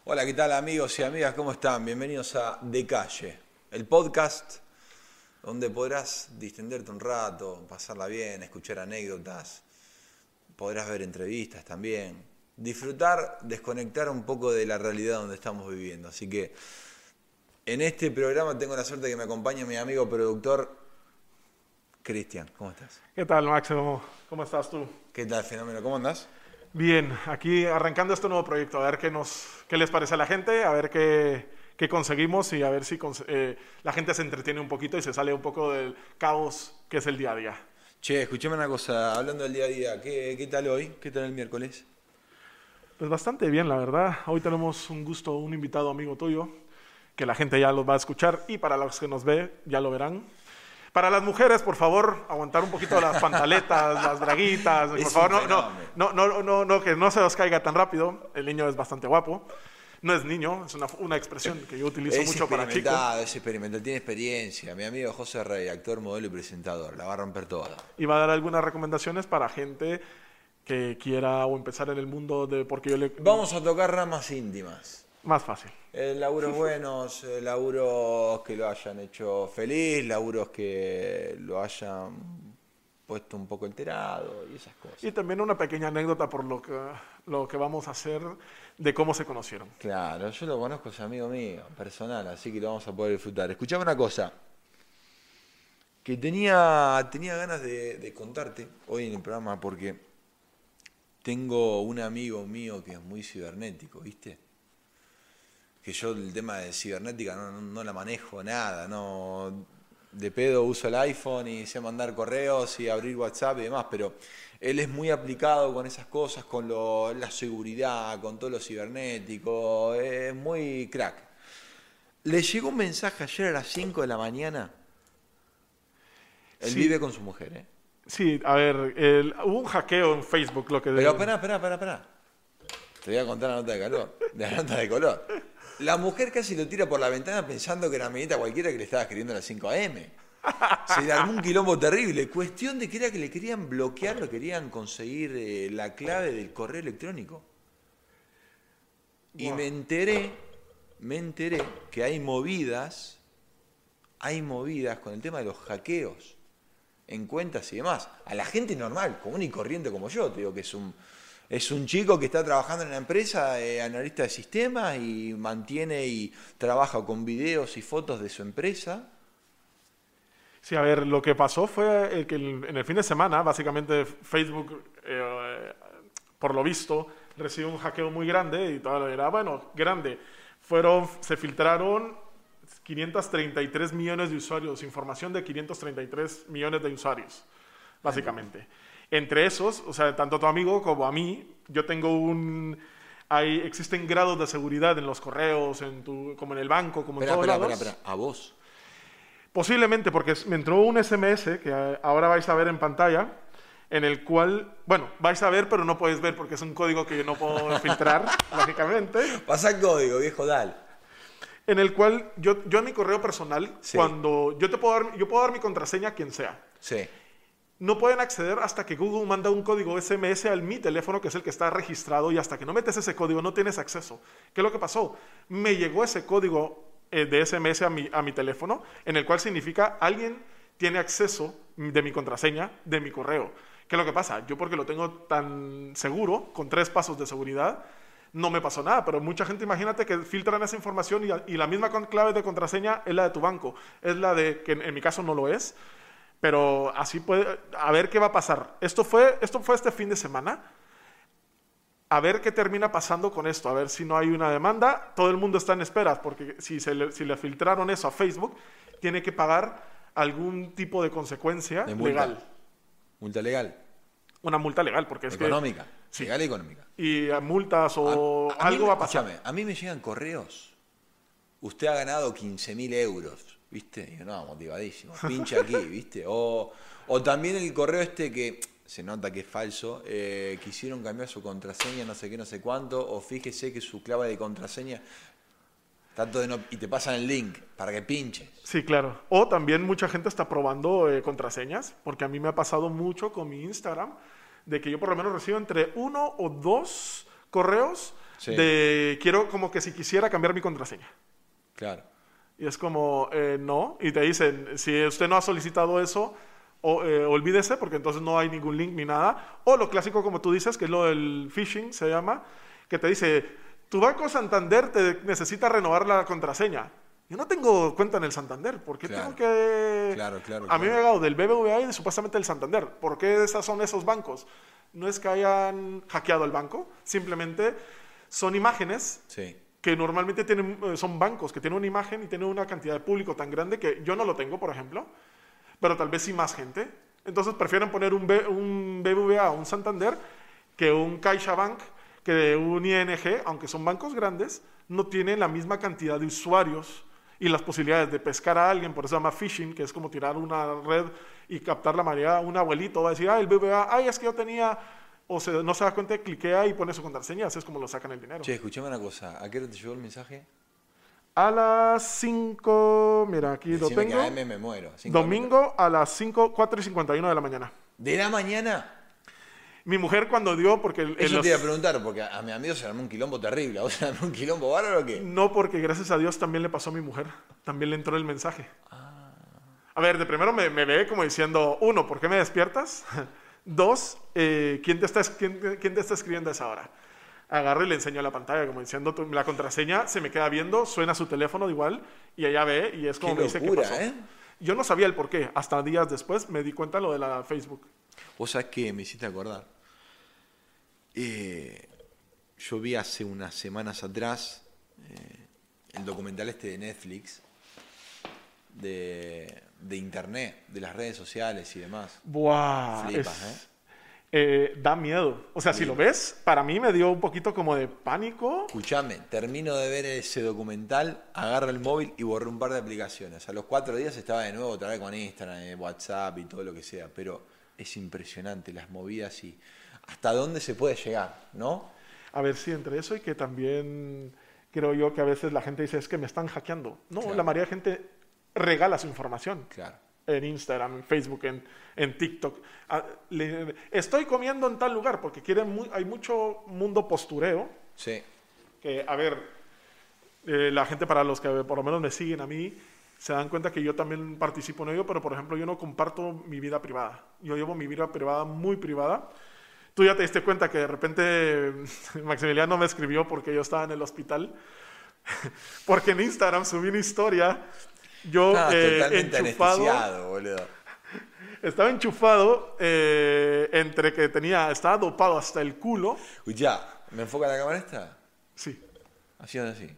Hola, ¿qué tal amigos y amigas? ¿Cómo están? Bienvenidos a De Calle, el podcast donde podrás distenderte un rato, pasarla bien, escuchar anécdotas, podrás ver entrevistas también, disfrutar, desconectar un poco de la realidad donde estamos viviendo. Así que en este programa tengo la suerte de que me acompañe mi amigo productor Cristian. ¿Cómo estás? ¿Qué tal, Máximo? ¿Cómo estás tú? ¿Qué tal, fenómeno? ¿Cómo andás? Bien, aquí arrancando este nuevo proyecto, a ver qué les parece a la gente, a ver qué conseguimos y a ver si la gente se entretiene un poquito y se sale un poco del caos que es el día a día. Che, escuchame una cosa, hablando del día a día, ¿qué tal hoy? ¿Qué tal el miércoles? Pues bastante bien, la verdad. Hoy tenemos un invitado amigo tuyo, que la gente ya lo va a escuchar y para los que nos ve ya lo verán. Para las mujeres, por favor, aguantar un poquito las pantaletas, las draguitas. Por favor, no, que no se os caiga tan rápido. El niño es bastante guapo. No es niño, es una expresión que yo utilizo mucho para chicos. Es experimentado, tiene experiencia. Mi amigo José Rey, actor, modelo y presentador, la va a romper toda. Y va a dar algunas recomendaciones para gente que quiera o empezar en el mundo de... Vamos a tocar ramas íntimas. Más fácil. Laburos buenos, laburos que lo hayan hecho feliz, laburos que lo hayan puesto un poco alterado y esas cosas. Y también una pequeña anécdota por lo que vamos a hacer de cómo se conocieron. Claro, yo lo conozco, es amigo mío, personal, así que lo vamos a poder disfrutar. Escuchame una cosa, que tenía ganas de contarte hoy en el programa porque tengo un amigo mío que es muy cibernético, ¿viste? Que yo el tema de cibernética no la manejo nada, no de pedo uso el iPhone y sé mandar correos y abrir WhatsApp y demás, pero él es muy aplicado con esas cosas, con la seguridad, con todo lo cibernético, es muy crack. Le llegó un mensaje ayer a las 5 de la mañana, él Sí. vive con su mujer, ¿eh? Sí, a ver, hubo un hackeo en Facebook, lo que... Pero espera. Te voy a contar la nota de color. La mujer casi lo tira por la ventana pensando que era una minita cualquiera que le estaba escribiendo a las 5 a.m. Se le armó un quilombo terrible. Cuestión de que era que le querían bloquear, lo querían conseguir la clave del correo electrónico. Y Wow. me enteré que hay movidas con el tema de los hackeos en cuentas y demás. A la gente normal, común y corriente como yo, te digo que es un chico que está trabajando en una empresa, analista de sistemas, y mantiene y trabaja con videos y fotos de su empresa. Sí, a ver, lo que pasó fue que en el fin de semana, básicamente Facebook, por lo visto, recibió un hackeo muy grande y todo era, bueno, grande. Se filtraron 533 millones de usuarios, información de 533 millones de usuarios, básicamente. Entre esos, o sea, tanto tu amigo como a mí, yo tengo existen grados de seguridad en los correos, como en el banco, como en todos lados. Espera, ¿a vos? Posiblemente, porque me entró un SMS que ahora vais a ver en pantalla, en el cual, bueno, vais a ver, pero no podéis ver porque es un código que yo no puedo filtrar, lógicamente. Pasa el código, viejo, dale. En el cual yo en mi correo personal, Sí. cuando yo puedo dar mi contraseña a quien sea. Sí. No pueden acceder hasta que Google manda un código SMS a mi teléfono, que es el que está registrado, y hasta que no metes ese código no tienes acceso. ¿Qué es lo que pasó? Me llegó ese código de SMS a mi teléfono, en el cual significa alguien tiene acceso de mi contraseña, de mi correo. ¿Qué es lo que pasa? Yo, porque lo tengo tan seguro, con 3 pasos de seguridad, no me pasó nada, pero mucha gente, imagínate que filtran esa información y la misma clave de contraseña es la de tu banco, es la de, que en mi caso no lo es, pero así puede, a ver qué va a pasar. Esto fue este fin de semana, a ver qué termina pasando con esto, a ver si no hay una demanda. Todo el mundo está en espera, porque si le filtraron eso a Facebook, tiene que pagar algún tipo de consecuencia De multa. legal. Multa legal. Una multa legal, porque es Económica. Sí. Legal y económica. Y multas o A mí algo va a pasar. escúchame, a mí me llegan correos. Usted ha ganado 15.000 euros. ¿Viste? Y yo, no, motivadísimo. Pincha aquí, ¿viste? O también el correo este que se nota que es falso. Quisieron cambiar su contraseña, no sé qué, no sé cuánto. O fíjese que su clave de contraseña... y te pasan el link para que pinches. Sí, claro. O también mucha gente está probando contraseñas, porque a mí me ha pasado mucho con mi Instagram, de que yo por lo menos recibo entre 1 o 2 correos Sí. de quiero como que si quisiera cambiar mi contraseña. Claro. Y es como, no. Y te dicen, si usted no ha solicitado eso, olvídese porque entonces no hay ningún link ni nada. O lo clásico, como tú dices, que es lo del phishing, se llama, que te dice, tu Banco Santander te necesita renovar la contraseña. Yo no tengo cuenta en el Santander. ¿Por qué tengo que...? Claro. A mí me ha llegado del BBVA y supuestamente del Santander. ¿Por qué son esos bancos? No es que hayan hackeado el banco, simplemente son imágenes Sí. que normalmente son bancos que tienen una imagen y tienen una cantidad de público tan grande que yo no lo tengo, por ejemplo, pero tal vez sí más gente. Entonces prefieren poner un BBVA o un Santander que un CaixaBank, que un ING, aunque son bancos grandes, no tienen la misma cantidad de usuarios y las posibilidades de pescar a alguien, por eso se llama phishing, que es como tirar una red y captar la marea. Un abuelito va a decir, el BBVA, es que yo tenía... O no se da cuenta, cliquea y pone su contraseña, así es como lo sacan el dinero. Che, escuchame una cosa, ¿a qué hora te llegó el mensaje? A las 5, mira, aquí Decime lo tengo. que AM me muero. Domingo a las 4:51 de la mañana. ¿De la mañana? Mi mujer cuando dio, porque... Eso te iba a preguntar, porque a mi amigo se armó un quilombo terrible. ¿A vos se armó un quilombo bárbaro o qué? No, porque gracias a Dios también le pasó a mi mujer. También le entró el mensaje. A ver, de primero me ve como diciendo, 1, ¿por qué me despiertas? 2, ¿quién te está escribiendo a esa hora? Agarro y le enseño la pantalla, como diciendo, la contraseña, se me queda viendo, suena su teléfono igual, y ella ve, y es como Qué me dice, locura, ¿qué pasó? ¿eh? Yo no sabía el por qué, hasta días después me di cuenta lo de la Facebook. Vos sabés que me hiciste acordar. Yo vi hace unas semanas atrás el documental este de Netflix de internet, de las redes sociales y demás. Buah, Flipas, da miedo. O sea, si lo ves, para mí me dio un poquito como de pánico. Escuchame, termino de ver ese documental, agarro el móvil y borré un par de aplicaciones. A los 4 días estaba de nuevo otra vez con Instagram, WhatsApp y todo lo que sea. Pero es impresionante las movidas y hasta dónde se puede llegar, ¿no? A ver si entre eso y que también creo yo que a veces la gente dice, es que me están hackeando. No, Claro. la mayoría de gente regala su información. Claro. En Instagram, en Facebook, en TikTok. Estoy comiendo en tal lugar porque hay mucho mundo postureo. Sí. Que, a ver, la gente, para los que por lo menos me siguen a mí, se dan cuenta que yo también participo en ello, pero por ejemplo yo no comparto mi vida privada. Yo llevo mi vida privada muy privada. Tú ya te diste cuenta que de repente Maximiliano me escribió porque yo estaba en el hospital. Porque en Instagram subí una historia, yo totalmente enchufado. anestesiado, boludo. Estaba enchufado entre que estaba dopado hasta el culo. Escuchá, ¿me enfoca la cámara esta? Sí. Haciendo así.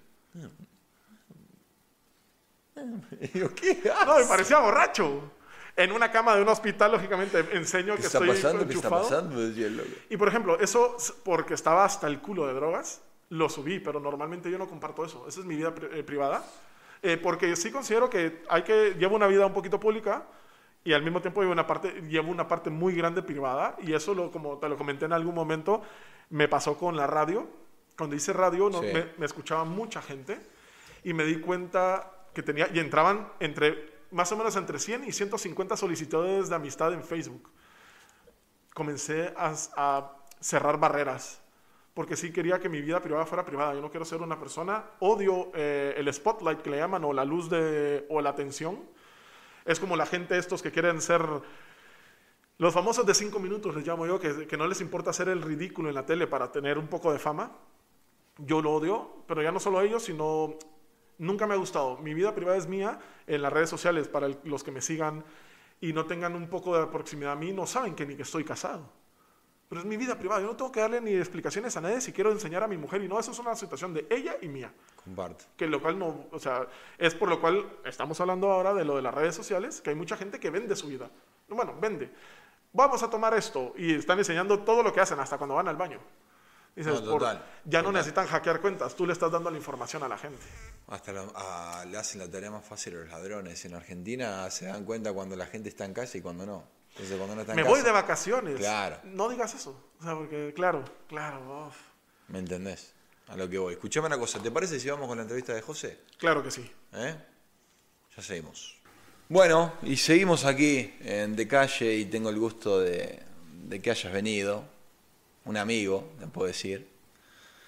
Y digo, ¿qué haces? No, me parecía borracho. En una cama de un hospital, lógicamente, enseño ¿Qué que está estoy pasando? ¿Qué está enchufado. pasando? Decía el loco. Y por ejemplo, eso porque estaba hasta el culo de drogas, lo subí, pero normalmente yo no comparto eso. Esa es mi vida privada. Porque sí considero que llevo una vida un poquito pública y al mismo tiempo llevo una parte muy grande privada. Y eso, como te lo comenté en algún momento, me pasó con la radio. Cuando hice radio, Sí. me escuchaba mucha gente y me di cuenta que entraban más o menos entre 100 y 150 solicitudes de amistad en Facebook. Comencé a cerrar barreras, porque sí quería que mi vida privada fuera privada. Yo no quiero ser una persona, odio el spotlight que le llaman, o la luz o la atención. Es como la gente estos que quieren ser los famosos de 5 minutos, les llamo yo, que no les importa hacer el ridículo en la tele para tener un poco de fama. Yo lo odio, pero ya no solo ellos, sino... Nunca me ha gustado. Mi vida privada es mía en las redes sociales. Para los que me sigan y no tengan un poco de proximidad a mí, no saben que estoy casado. Pero es mi vida privada. Yo no tengo que darle ni explicaciones a nadie si quiero enseñar a mi mujer. Y no, eso es una situación de ella y mía. Comparto. Que lo cual no, o sea, es por lo cual estamos hablando ahora de lo de las redes sociales, que hay mucha gente que vende su vida. Bueno, vende. Vamos a tomar esto. Y están enseñando todo lo que hacen, hasta cuando van al baño. Dices, No, total, ya no total. necesitan hackear cuentas, tú le estás dando la información a la gente. Hasta le hacen la tarea más fácil a los ladrones. En Argentina se dan cuenta cuando la gente está en casa y cuando no. Entonces, cuando no está en Me casa, voy de vacaciones. Claro. No digas eso. O sea, porque claro. Uf. ¿Me entendés? A lo que voy. Escuchame una cosa. ¿Te parece si vamos con la entrevista de José? Claro que sí. Ya seguimos. Bueno, y seguimos aquí en De Calle y tengo el gusto de que hayas venido. Un amigo, te puedo decir.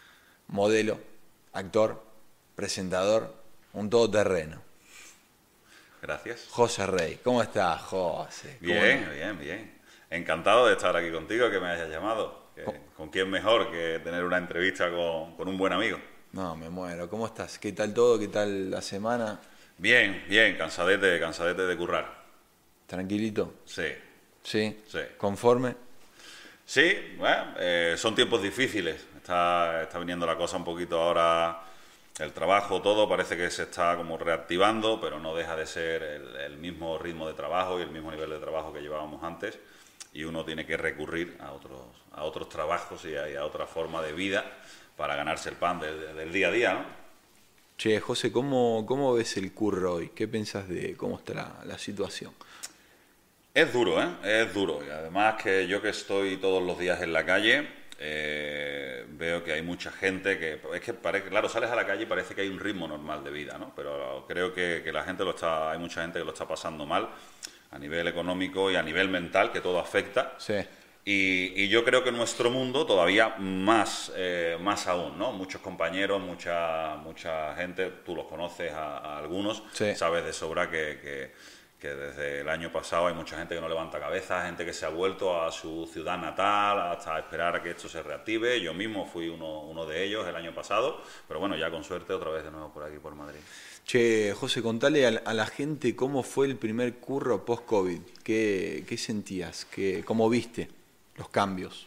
modelo, actor, presentador, un todoterreno. Gracias. José Rey, ¿cómo estás, José? Bien. Encantado de estar aquí contigo, que me hayas llamado. ¿Con quién mejor que tener una entrevista con un buen amigo? No, me muero. ¿Cómo estás? ¿Qué tal todo? ¿Qué tal la semana? Bien, cansadete de currar. ¿Tranquilito? Sí. ¿Sí? Sí. ¿Conforme? Sí, bueno, son tiempos difíciles. Está viniendo la cosa un poquito ahora, el trabajo, todo parece que se está como reactivando, pero no deja de ser el mismo ritmo de trabajo y el mismo nivel de trabajo que llevábamos antes, y uno tiene que recurrir a otros trabajos y a otra forma de vida para ganarse el pan del día a día, ¿no? Che, José, ¿cómo ves el curro hoy? ¿Qué pensás de cómo está la situación? Es duro, ¿eh? Es duro. Y además que yo que estoy todos los días en la calle, veo que hay mucha gente que... Es que parece, claro, sales a la calle y parece que hay un ritmo normal de vida, ¿no? Pero creo que la gente hay mucha gente que lo está pasando mal a nivel económico y a nivel mental, que todo afecta. Sí. Y yo creo que en nuestro mundo todavía más aún, ¿no? Muchos compañeros, mucha gente, tú los conoces a algunos, Sí. sabes de sobra que desde el año pasado hay mucha gente que no levanta cabeza, gente que se ha vuelto a su ciudad natal hasta esperar a que esto se reactive. Yo mismo fui uno de ellos el año pasado, pero bueno, ya con suerte otra vez de nuevo por aquí, por Madrid. Che, José, contale a la gente cómo fue el primer curro post-COVID. ¿Qué sentías? ¿Cómo viste los cambios?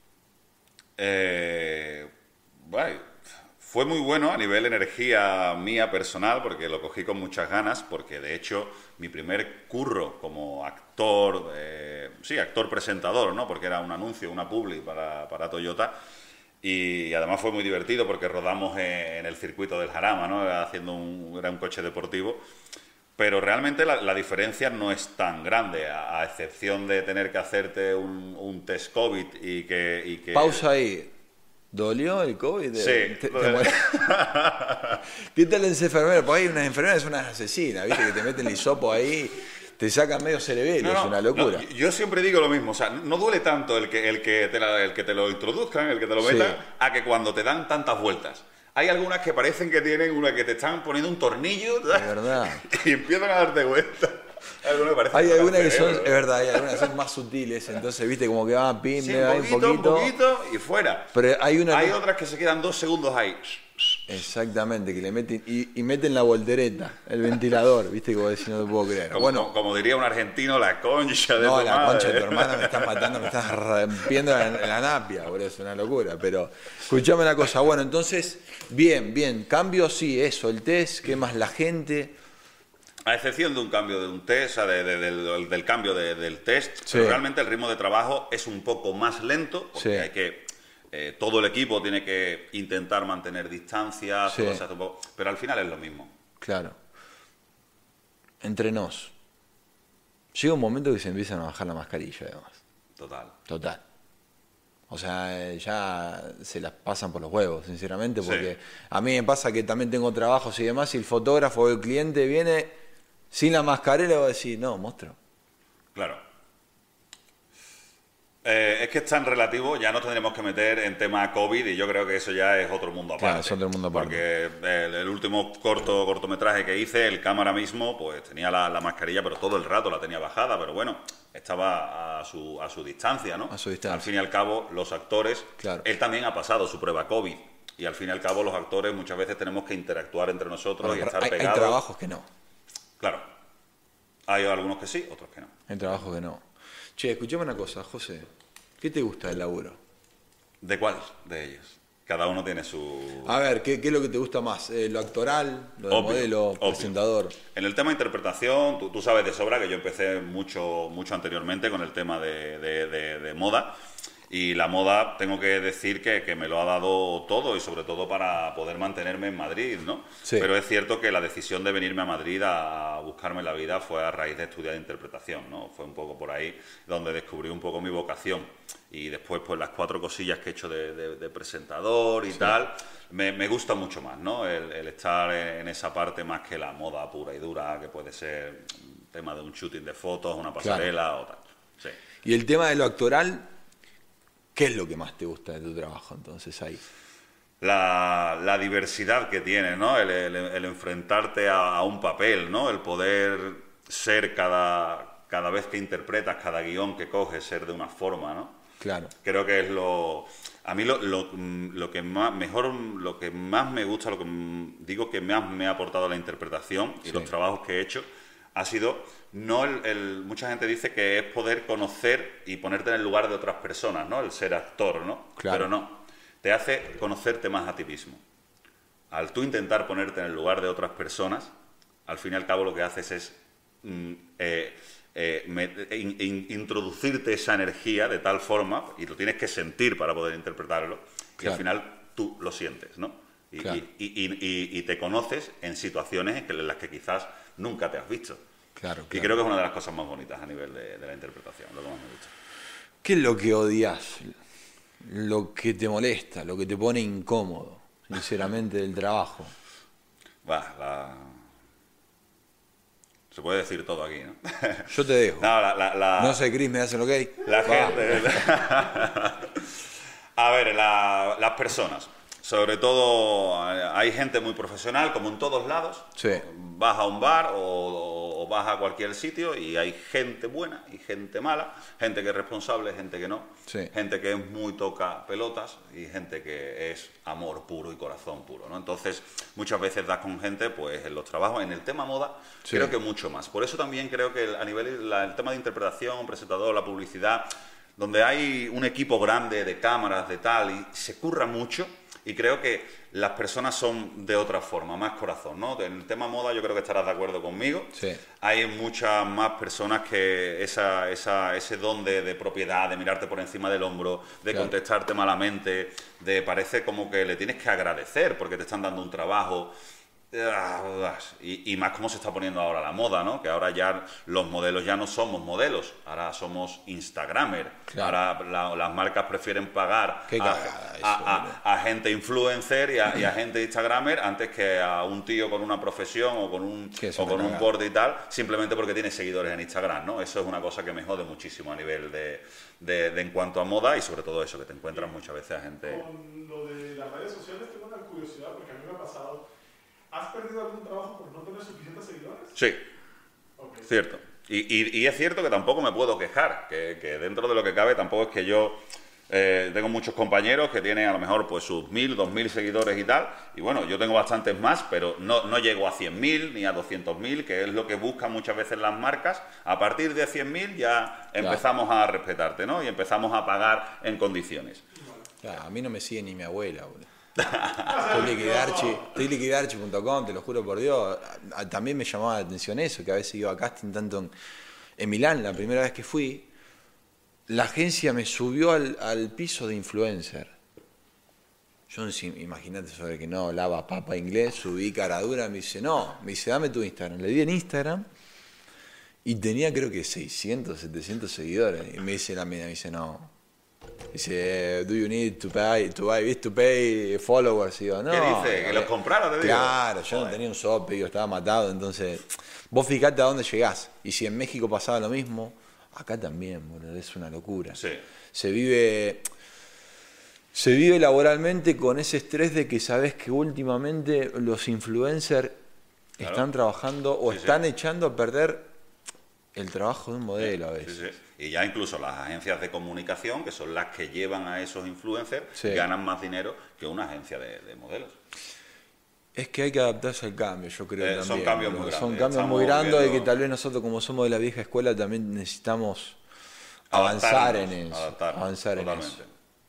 Bueno, fue muy bueno a nivel energía mía personal, porque lo cogí con muchas ganas, porque de hecho mi primer curro como actor, actor presentador, ¿no? Porque era un anuncio, una publi para Toyota, y además fue muy divertido porque rodamos en el circuito del Jarama, ¿no? Era un coche deportivo, pero realmente la diferencia no es tan grande, a excepción de tener que hacerte un test COVID y que... Pausa ahí. ¿Dolió el COVID? Sí. ¿Qué tal ese enfermero? Porque hay unas enfermeras, son unas asesinas, ¿viste? Que te meten el hisopo ahí, te sacan medio cerebelo, es una locura. No, yo siempre digo lo mismo, o sea, no duele tanto el que te lo introduzcan, el que te lo metan, Sí. a que cuando te dan tantas vueltas. Hay algunas que parecen que tienen una que te están poniendo un tornillo, Es verdad. y empiezan a darte vueltas. Hay algunas que son, es verdad, hay algunas que son más sutiles, entonces viste como que va pim, Sí, un poquito y fuera. Pero hay Otras que se quedan 2 segundos ahí. Exactamente, que le meten y meten la voltereta, el ventilador, viste, como decir, no te puedo creer. Como diría un argentino, la concha de no, tu la madre. concha de tu hermana me estás matando, me estás rompiendo la napia, boludo, es una locura. Pero escuchame una cosa, bueno, entonces, bien, cambio, sí, eso, el test, ¿qué más la gente? A excepción de un cambio de un test, o sea, del cambio del test, Sí. pero realmente el ritmo de trabajo es un poco más lento, porque Sí. hay que... todo el equipo tiene que intentar mantener distancias, Sí. todo se hace un poco, pero al final es lo mismo. Claro. Entre nos. Llega un momento que se empiezan a bajar la mascarilla, además. Total. O sea, ya se las pasan por los huevos, sinceramente, porque Sí. a mí me pasa que también tengo trabajos y demás, y el fotógrafo o el cliente viene sin la mascarilla y va a decir, no, monstruo. Claro. Es que es tan relativo, ya nos tendremos que meter en tema COVID y yo creo que eso ya es otro mundo aparte. Claro, es otro mundo aparte. Porque el último cortometraje que hice, el cámara mismo, pues tenía la mascarilla, pero todo el rato la tenía bajada, pero bueno, estaba a su distancia, ¿no? A su distancia. Al fin y al cabo, los actores, Claro. él también ha pasado su prueba COVID y al fin y al cabo los actores muchas veces tenemos que interactuar entre nosotros y estar Hay pegados. trabajos que no. Claro. Hay algunos que sí, otros que no. Hay trabajos que no. Che, escuchame una cosa, José. ¿Qué te gusta del laburo? ¿De cuál de ellos? Cada uno tiene su... A ver, ¿qué es lo que te gusta más? ¿Lo actoral? ¿Lo de Obvio, modelo? obvio. ¿Presentador? En el tema de interpretación, tú sabes de sobra que yo empecé mucho anteriormente con el tema de moda. Y la moda, tengo que decir que me lo ha dado todo y sobre todo para poder mantenerme en Madrid, ¿no? Sí. Pero es cierto que la decisión de venirme a Madrid a buscarme la vida fue a raíz de estudiar interpretación, ¿no? Fue un poco por ahí donde descubrí un poco mi vocación. Y después, pues las 4 cosillas que he hecho de presentador y Sí. tal, me gusta mucho más, ¿no? El estar en esa parte más que la moda pura y dura, que puede ser un tema de un shooting de fotos, una pasarela o tal. Sí. Y el tema de lo actoral, ¿qué es lo que más te gusta de tu trabajo entonces ahí? la diversidad que tiene, ¿no? El enfrentarte a un papel, ¿no? El poder ser cada vez que interpretas, cada guión que coges, ser de una forma, ¿no? Claro. Creo que es a mí lo que más me gusta, lo que digo que más me ha aportado la interpretación y los trabajos que he hecho, ha sido, mucha gente dice que es poder conocer y ponerte en el lugar de otras personas, ¿no? El ser actor, ¿no? Claro. Pero no, te hace conocerte más a ti mismo. Al tú intentar ponerte en el lugar de otras personas, al fin y al cabo lo que haces es introducirte esa energía de tal forma, y lo tienes que sentir para poder interpretarlo, y al final tú lo sientes, ¿no? Y te conoces en situaciones en las que quizás nunca te has visto. Claro. Y creo que es una de las cosas más bonitas a nivel de la interpretación, lo que más me gusta. ¿Qué es lo que odias? Lo que te molesta, lo que te pone incómodo, sinceramente, del trabajo. Se puede decir todo aquí, ¿no? Yo te dejo. No sé, Chris, ¿me das el ok? La gente... A ver, las personas. Sobre todo, hay gente muy profesional, como en todos lados. Sí. Vas a un bar o vas a cualquier sitio y hay gente buena y gente mala, gente que es responsable, gente que no, gente que es muy toca pelotas y gente que es amor puro y corazón puro, ¿no? Entonces, muchas veces das con gente, pues, en los trabajos, en el tema moda, creo que mucho más. Por eso también creo que a nivel el tema de interpretación, presentador, la publicidad, donde hay un equipo grande de cámaras, de tal, y se curra mucho. Y creo que las personas son de otra forma, más corazón, ¿no? En el tema moda yo creo que estarás de acuerdo conmigo. Sí. Hay muchas más personas que ese don de propiedad, de mirarte por encima del hombro, de contestarte malamente, parece como que le tienes que agradecer porque te están dando un trabajo. Y más cómo se está poniendo ahora la moda, ¿no? Que ahora ya los modelos ya no somos modelos, ahora somos Instagramer. Ahora las marcas prefieren pagar a gente influencer y a gente Instagramer antes que a un tío con una profesión o con un borde y tal, simplemente porque tiene seguidores en Instagram, ¿no? Eso es una cosa que me jode muchísimo a nivel de en cuanto a moda, y sobre todo eso, que te encuentras muchas veces a gente... Con lo de las redes sociales tengo una curiosidad, porque a mí me ha pasado. ¿Has perdido algún trabajo por no tener suficientes seguidores? Sí, cierto. Y es cierto que tampoco me puedo quejar, que dentro de lo que cabe tampoco es que yo... tengo muchos compañeros que tienen a lo mejor pues sus 1.000, 2.000 seguidores y tal, y bueno, yo tengo bastantes más, pero no llego a 100.000 ni a 200.000, que es lo que buscan muchas veces las marcas. A partir de 100.000 ya empezamos a respetarte, ¿no? Y empezamos a pagar en condiciones. A mí no me sigue ni mi abuela, boludo. Estoy liquidarchi.com, te lo juro por Dios. También me llamaba la atención eso, que a veces iba a casting tanto en Milán, la primera vez que fui, la agencia me subió al piso de influencer. Yo, imagínate, sobre que no hablaba papa inglés, subí cara dura, me dice, dame tu Instagram. Le di en Instagram y tenía creo que 600, 700 seguidores. Y me dice la mina, no. Dice, do you need to pay followers? Y yo, no. ¿Qué dice? ¿Que los compraron? Te digo. Claro, yo no tenía un sope, yo estaba matado. Entonces, vos fijate a dónde llegás. Y si en México pasaba lo mismo, acá también, boludo, es una locura. Sí. Se vive laboralmente con ese estrés de que sabés que últimamente los influencers están trabajando o están echando a perder el trabajo de un modelo a veces. Sí. Y ya incluso las agencias de comunicación, que son las que llevan a esos influencers, ganan más dinero que una agencia de modelos. Es que hay que adaptarse al cambio, yo creo también. Son cambios muy grandes. Son cambios muy grandes y que tal vez nosotros, como somos de la vieja escuela, también necesitamos avanzar en eso.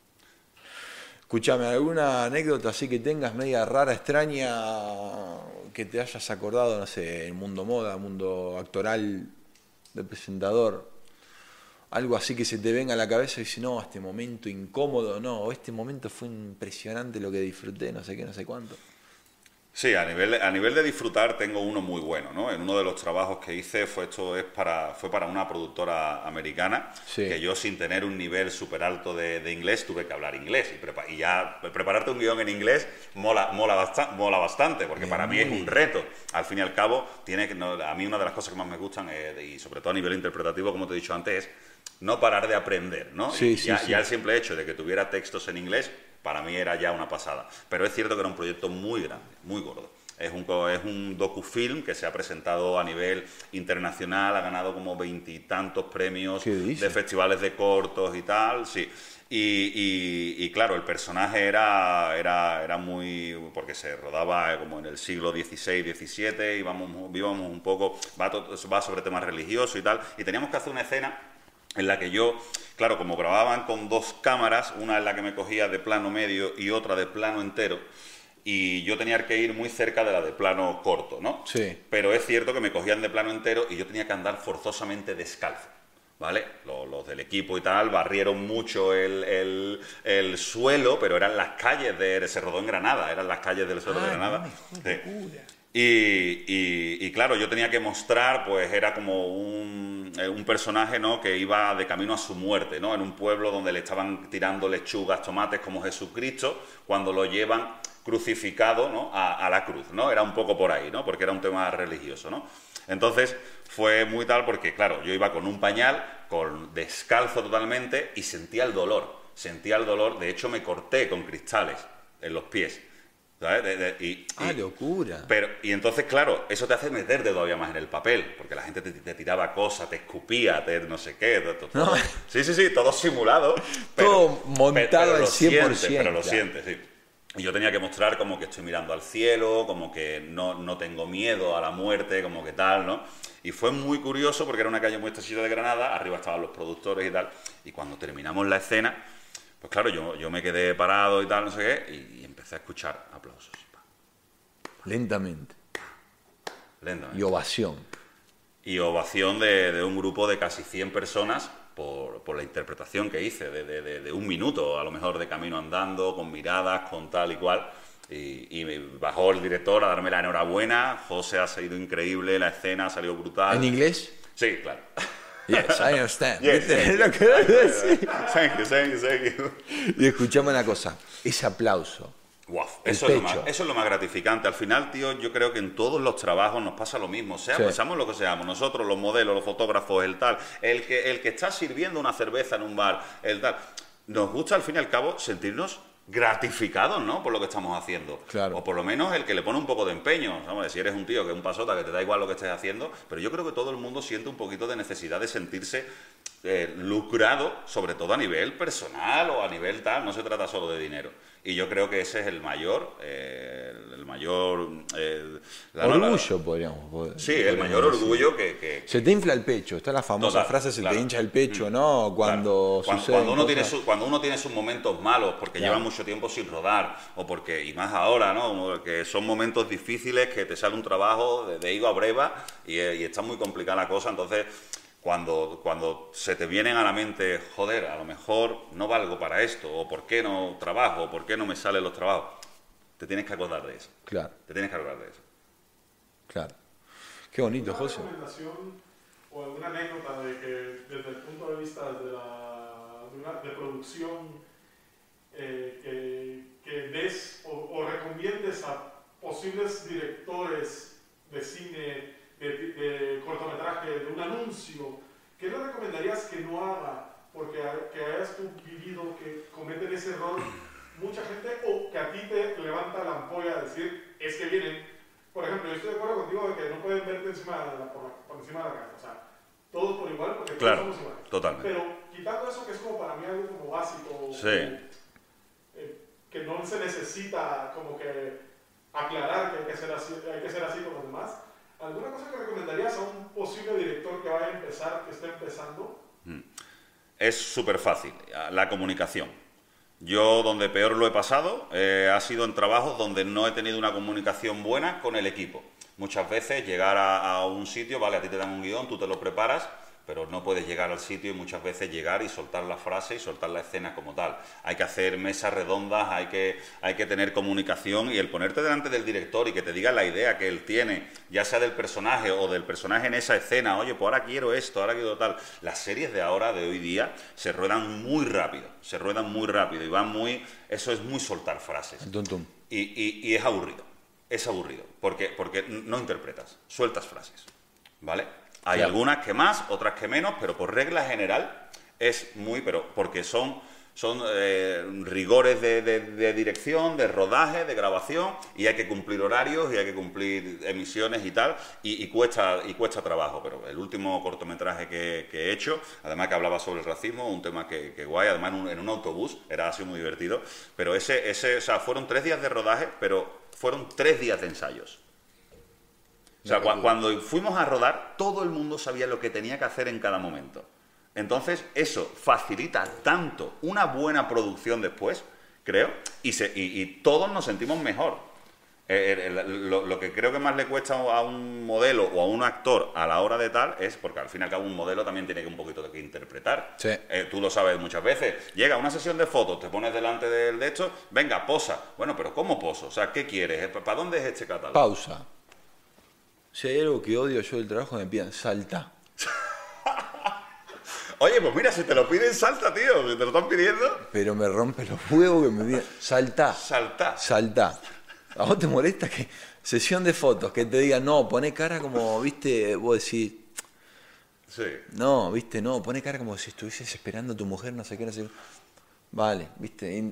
Escuchame, ¿alguna anécdota así que tengas media rara, extraña, que te hayas acordado, no sé, el mundo moda, mundo actoral, de presentador? Algo así que se te venga a la cabeza y dices, no, este momento incómodo, no, este momento fue impresionante lo que disfruté, no sé qué, no sé cuánto. Sí, a nivel de disfrutar tengo uno muy bueno, ¿no? En uno de los trabajos que hice fue para una productora americana, que yo, sin tener un nivel súper alto de inglés, tuve que hablar inglés. Y ya prepararte un guión en inglés mola bastante, porque para mí es un reto. Al fin y al cabo, a mí una de las cosas que más me gustan, y sobre todo a nivel interpretativo, como te he dicho antes, es no parar de aprender, ¿no? Ya el simple hecho de que tuviera textos en inglés para mí era ya una pasada. Pero es cierto que era un proyecto muy grande, muy gordo. Es un docufilm que se ha presentado a nivel internacional, ha ganado como 20 y tantos premios de festivales de cortos y tal, sí. Y claro, el personaje era muy... porque se rodaba como en el siglo XVI, XVII, íbamos un poco... va sobre temas religiosos y tal, y teníamos que hacer una escena en la que yo, claro, como grababan con 2 cámaras, una en la que me cogía de plano medio y otra de plano entero, y yo tenía que ir muy cerca de la de plano corto, ¿no? Sí. Pero es cierto que me cogían de plano entero y yo tenía que andar forzosamente descalzo, ¿vale? Los del equipo y tal barrieron mucho el suelo, pero eran las calles se rodó en Granada, eran las calles del suelo de Granada. Sí. Y claro, yo tenía que mostrar, pues era como un personaje, ¿no?, que iba de camino a su muerte, ¿no?, en un pueblo donde le estaban tirando lechugas, tomates, como Jesucristo, cuando lo llevan crucificado, ¿no?, a la cruz, ¿no? Era un poco por ahí, ¿no?, porque era un tema religioso, ¿no? Entonces fue muy tal porque, claro, yo iba con un pañal, descalzo totalmente, y sentía el dolor, de hecho me corté con cristales en los pies, ¿sabes? Locura. Y entonces, claro, eso te hace meterte todavía más en el papel, porque la gente te tiraba cosas, te escupía, no sé qué, todo. No. Sí, todo simulado. Todo montado al 100%. Pero lo sientes, sí. Y yo tenía que mostrar como que estoy mirando al cielo, como que no tengo miedo a la muerte, como que tal, ¿no? Y fue muy curioso porque era una calle muy estrechita de Granada, arriba estaban los productores y tal, y cuando terminamos la escena, pues claro, yo me quedé parado y tal, no sé qué, y empecé a escuchar aplausos. Lentamente. Lentamente. Y ovación. Y ovación de un grupo de casi 100 personas por la interpretación que hice, de 1 minuto, a lo mejor, de camino andando, con miradas, con tal y cual. Y me bajó el director a darme la enhorabuena. José, ha salido increíble, la escena ha salido brutal. ¿En inglés? Sí, claro. Yes, I understand. Yes, ¿Viste? Lo que decir. Thank you. Y escuchame una cosa, ese aplauso. Wow, El eso es lo más gratificante. Al final, tío, yo creo que en todos los trabajos nos pasa lo mismo. Seamos lo que seamos, nosotros, los modelos, los fotógrafos, el que está sirviendo una cerveza en un bar, el tal. Nos gusta, al fin y al cabo, sentirnos gratificados, ¿no?, por lo que estamos haciendo. Claro. O por lo menos el que le pone un poco de empeño. ¿Sabes? Si eres un tío que es un pasota, que te da igual lo que estés haciendo, pero yo creo que todo el mundo siente un poquito de necesidad de sentirse lucrado, sobre todo a nivel personal o a nivel tal. No se trata solo de dinero. Y yo creo que ese es el mayor orgullo, podríamos decir. Sí, el mayor orgullo que... Se te infla el pecho. Está la famosa frase, se te hincha el pecho, ¿no? Cuando uno tiene sus momentos malos, porque lleva mucho tiempo sin rodar, o porque, y más ahora, ¿no?, que son momentos difíciles, que te sale un trabajo de higo a breva y está muy complicada la cosa. Entonces, cuando se te vienen a la mente, joder, a lo mejor no valgo para esto, o por qué no trabajo, o por qué no me salen los trabajos, te tienes que acordar de eso. Claro. Te tienes que acordar de eso. Claro. Qué bonito, José. ¿Alguna recomendación o alguna anécdota de que desde el punto de vista de producción que des o recomiendes a posibles directores de cine, de cortometraje, de un anuncio, ¿qué le recomendarías que no haga? Porque que hayas tú vivido que cometen ese error mucha gente, o que a ti te levanta la ampolla a decir, es que vienen. Por ejemplo, yo estoy de acuerdo contigo de que no pueden verte por encima de la cabeza. O sea, todos por igual, porque todos somos iguales. Totalmente. Pero quitando eso, que es como para mí algo como básico, sí, que no se necesita como que aclarar que hay que ser así con los demás, ¿alguna cosa que recomendarías a un posible director que vaya a empezar, que esté empezando? Es súper fácil, la comunicación. Yo donde peor lo he pasado ha sido en trabajos donde no he tenido una comunicación buena con el equipo. Muchas veces llegar a un sitio, vale, a ti te dan un guión, tú te lo preparas, pero no puedes llegar al sitio y muchas veces llegar y soltar la frase y soltar la escena como tal. Hay que hacer mesas redondas, hay que tener comunicación, y el ponerte delante del director y que te diga la idea que él tiene, ya sea del personaje o del personaje en esa escena, oye, pues ahora quiero esto, ahora quiero tal. Las series de ahora, de hoy día, se ruedan muy rápido y van muy... Eso es muy soltar frases. Tum, tum. Y es aburrido, porque no interpretas, sueltas frases, ¿vale? Hay algunas que más, otras que menos, pero por regla general es muy... pero porque son Son rigores de dirección, de rodaje, de grabación, y hay que cumplir horarios y hay que cumplir emisiones y tal, y cuesta trabajo. Pero el último cortometraje que he hecho, además que hablaba sobre el racismo, un tema que guay, además en un autobús, era así muy divertido, pero o sea, fueron 3 días de rodaje, pero fueron 3 días de ensayos. O sea, cuando fuimos a rodar, todo el mundo sabía lo que tenía que hacer en cada momento. Entonces, eso facilita tanto una buena producción después, creo, y todos nos sentimos mejor. Lo que creo que más le cuesta a un modelo o a un actor a la hora de tal es, porque al fin y al cabo un modelo también tiene un poquito que interpretar. Sí. Tú lo sabes muchas veces. Llega a una sesión de fotos, te pones delante de esto, venga, posa. Bueno, pero ¿cómo poso? O sea, ¿qué quieres? ¿Para dónde es este catálogo? Pausa. Si hay algo que odio yo del trabajo, me pidan salta. Oye, pues mira, si te lo piden, salta, tío. Si te lo están pidiendo. Pero me rompe los huevos que me piden salta. Salta. Salta. ¿A vos te molesta que sesión de fotos, que te digan, no, pone cara como, viste, vos decís, Sí. no, viste, no, pone cara como si estuvieses esperando a tu mujer, no sé qué, no sé qué. Vale, viste,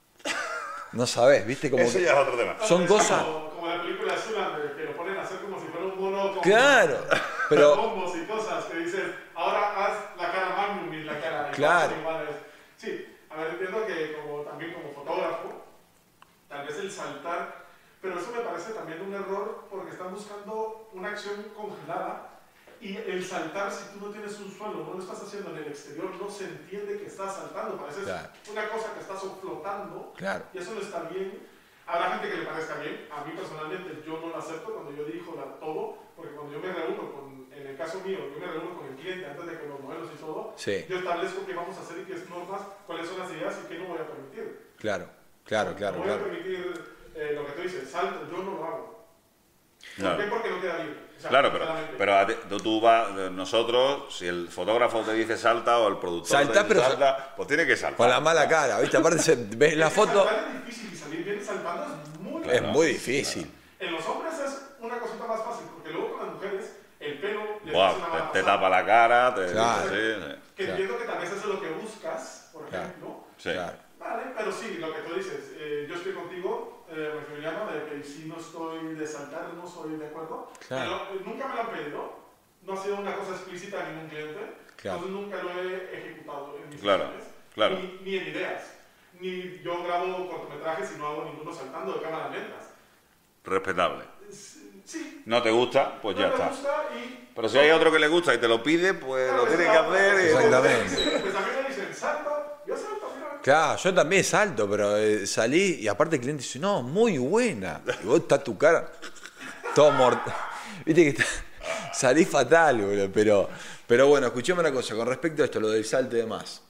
no sabés, viste, como Eso que ya es otro tema. son cosas... Como la película de Zoolander, que lo ponen a hacer como si fuera un mono con Claro, pero... bombos y cosas, que dicen, ahora haz la cara Magnum y la cara... Claro. Sí, a ver, entiendo que también como fotógrafo, tal vez el saltar, pero eso me parece también un error porque están buscando una acción congelada y el saltar, si tú no tienes un suelo, no lo estás haciendo en el exterior, no se entiende que estás saltando, parece Claro. una cosa que estás flotando. Claro. Y eso no está bien. Habrá gente que le parezca bien. A mí personalmente yo no lo acepto cuando yo dirijo todo, porque cuando yo me reúno en el caso mío, yo me reúno con el cliente antes de con los modelos y todo, Sí. yo establezco qué vamos a hacer y qué normas, cuáles son las ideas y qué no voy a permitir. Claro. No voy a permitir lo que tú dices, salto, yo no lo hago. Claro. ¿Por qué? Porque no queda bien. O sea, Claro, claramente. pero tú vas, nosotros, si el fotógrafo te dice salta o el productor Salta, te dice pero salta, pues tiene que saltar. Con la mala cara, viste, aparte ves la foto, Saltar es difícil y salir bien saltando es muy es muy difícil. En los hombres es una cosita más fácil, porque luego con las mujeres el pelo le Buah, hace una mala te pasada. tapa la cara, Claro. sí. Que Claro. entiendo que tal vez eso es lo que buscas, por Claro. ejemplo. Sí. Claro. Vale, pero sí, lo que tú dices, yo estoy contigo, Maximiliano, de que si no estoy de saltar, no soy de acuerdo. Claro. Pero nunca me lo han pedido, no ha sido una cosa explícita a ningún cliente, Claro. entonces nunca lo he ejecutado en mis Claro, sesiones, claro. ni en ideas. Ni yo grabo cortometrajes y no hago ninguno saltando de cámaras lentas. Respetable. Sí, No te gusta, pues no ya me está. gusta Pero si hay otro que le gusta y te lo pide, pues Claro, lo tiene que esa- hacer. Exactamente. Sí, pues a mí me dicen, salta, yo salto, mira. Claro, yo también salto, pero salí y aparte el cliente dice, no, muy buena. Y vos está tu cara todo mortal. Viste que salí fatal, boludo. Pero bueno, escuchame una cosa, con respecto a esto, lo del salto y demás.